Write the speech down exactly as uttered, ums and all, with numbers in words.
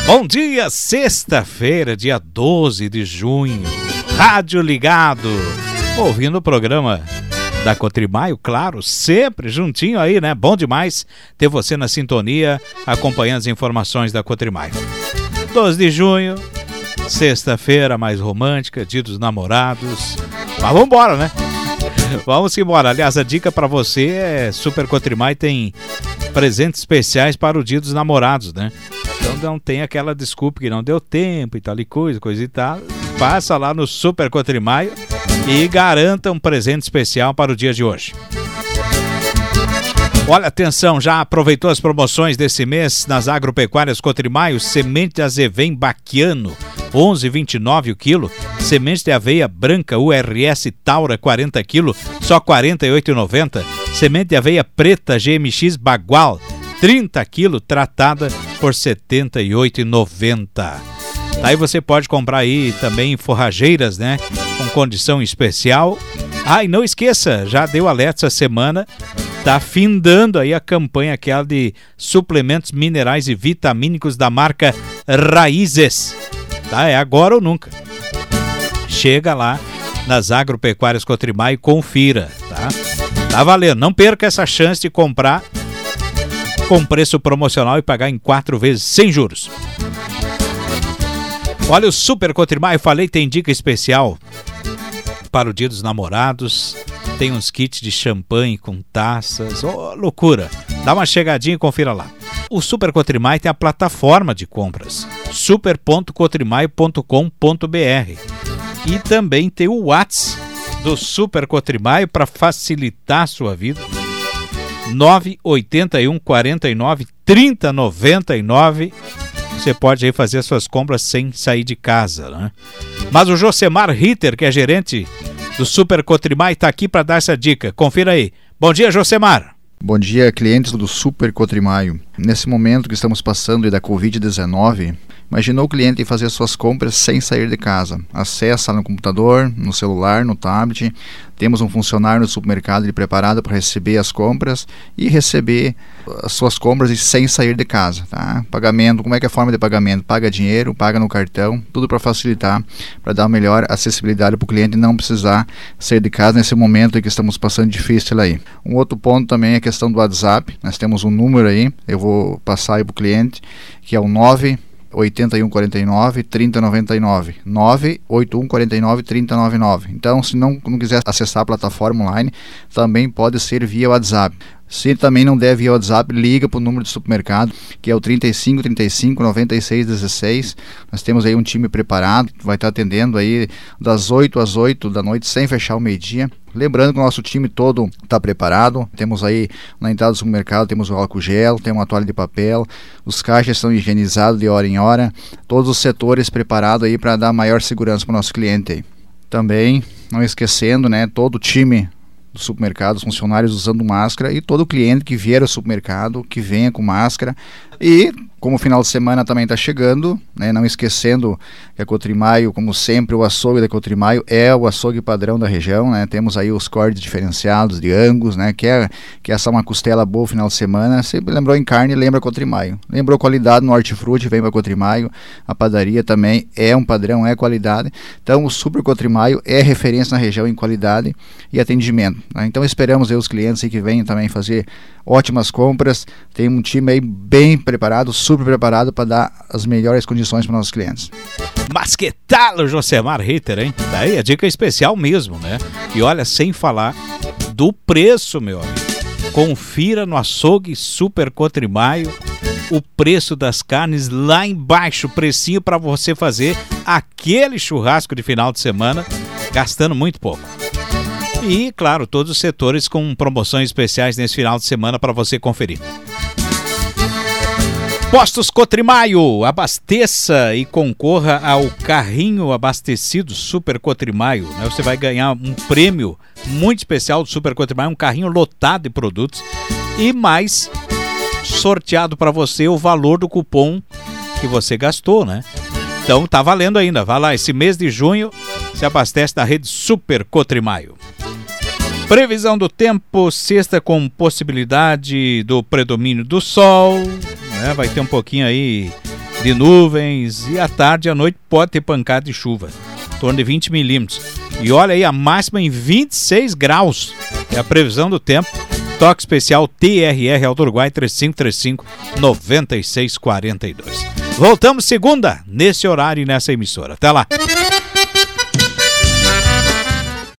Bom dia, sexta-feira, dia doze de junho, rádio ligado, ouvindo o programa da Cotrimaio, claro, sempre juntinho aí, né? Bom demais ter você na sintonia, acompanhando as informações da Cotrimaio. doze de junho, sexta-feira mais romântica, dia dos namorados, mas vamos embora, né? Vamos embora. Aliás, a dica para você é Super Cotrimaio tem presentes especiais para o dia dos namorados, né? Então não tem aquela desculpa que não deu tempo e tal e coisa, coisa e tal. Passa lá no Super Cotrimaio e garanta um presente especial para o dia de hoje. Olha, atenção, já aproveitou as promoções desse mês nas agropecuárias Cotrimaio? Semente de azevém Baquiano, onze reais e vinte e nove centavos o quilo. Semente de aveia branca U R S Taura, quarenta quilos, só quarenta e oito reais e noventa centavos. Semente de aveia preta G M X Bagual, trinta quilos, tratada por setenta e oito reais e noventa centavos. Aí você pode comprar aí também forrageiras, né? Com condição especial. Ah, e não esqueça, já deu alerta essa semana, tá findando aí a campanha aquela de suplementos minerais e vitamínicos da marca Raízes. Tá? É agora ou nunca. Chega lá nas agropecuárias Cotrimaio e confira, tá? Tá valendo, não perca essa chance de comprar com preço promocional e pagar em quatro vezes sem juros. Olha, o Super Cotrimaio, falei, tem dica especial para o dia dos namorados. Tem uns kits de champanhe com taças, oh, loucura. Dá uma chegadinha e confira lá. O Super Cotrimaio tem a plataforma de compras, super ponto cotrimaio ponto com ponto b r, e também tem o WhatsApp do Super Cotrimaio para facilitar a sua vida. nove oito um, quatro nove, três zero nove nove. Você pode aí fazer suas compras sem sair de casa, né? Mas o Josemar Ritter, que é gerente do Super Cotrimaio, está aqui para dar essa dica. Confira aí. Bom dia, Josemar. Bom dia, clientes do Super Cotrimaio. Nesse momento que estamos passando da covid dezenove, imaginou o cliente fazer suas compras sem sair de casa. Acessa no computador, no celular, no tablet. Temos um funcionário no supermercado ali preparado para receber as compras e receber as suas compras sem sair de casa, tá? Pagamento, como é que é a forma de pagamento? Paga dinheiro, paga no cartão, tudo para facilitar, para dar uma melhor acessibilidade para o cliente não precisar sair de casa nesse momento em que estamos passando difícil aí. Um outro ponto também é a questão do WhatsApp. Nós temos um número aí, eu vou passar aí para o cliente, que é o nove oito um, quatro nove, três zero nove nove, nove oito um, quatro nove, três zero nove nove. Então, se não, não quiser acessar a plataforma online, também pode ser via WhatsApp. Se também não der via WhatsApp, liga para o número do supermercado, que é o trinta e cinco, trinta e cinco, noventa e seis, dezesseis. Nós temos aí um time preparado, vai estar atendendo aí das oito às oito da noite, sem fechar o meio-dia. Lembrando que o nosso time todo está preparado. Temos aí na entrada do supermercado, temos o álcool gel, temos uma toalha de papel, os caixas são higienizados de hora em hora, todos os setores preparados aí para dar maior segurança para o nosso cliente aí. Também, não esquecendo, né, todo o time do supermercado, os funcionários usando máscara, e todo cliente que vier ao supermercado que venha com máscara. E como o final de semana também está chegando, né, não esquecendo que a Cotrimaio, como sempre, o açougue da Cotrimaio é o açougue padrão da região, né? Temos aí os cortes diferenciados de Angus, né? Que é, que é essa uma costela boa final de semana. Se lembrou em carne, lembra Cotrimaio. Lembrou qualidade no hortifruti, vem para Cotrimaio. A padaria também é um padrão, é qualidade. Então o Super Cotrimaio é referência na região em qualidade e atendimento, né? Então esperamos aí os clientes aí que venham também fazer ótimas compras. Tem um time aí bem preparado, super preparado para dar as melhores condições para nossos clientes. Mas que tal o Josemar Ritter, hein? Daí a dica especial mesmo, né? E olha, sem falar do preço, meu amigo. Confira no açougue Super Cotrimaio o preço das carnes lá embaixo, precinho para você fazer aquele churrasco de final de semana gastando muito pouco. E, claro, todos os setores com promoções especiais nesse final de semana para você conferir. Postos Cotrimaio, abasteça e concorra ao carrinho abastecido Super Cotrimaio, né? Você vai ganhar um prêmio muito especial do Super Cotrimaio, um carrinho lotado de produtos e mais sorteado para você o valor do cupom que você gastou, né? Então tá valendo ainda, vai lá, esse mês de junho se abastece da rede Super Cotrimaio. Previsão do tempo, sexta com possibilidade do predomínio do sol, né? Vai ter um pouquinho aí de nuvens e à tarde e à noite pode ter pancada de chuva, em torno de vinte milímetros. E olha aí, a máxima em vinte e seis graus. É a previsão do tempo. Toque especial T R R Alto Uruguai três cinco três cinco, nove seis quatro dois. Voltamos segunda, nesse horário e nessa emissora. Até lá.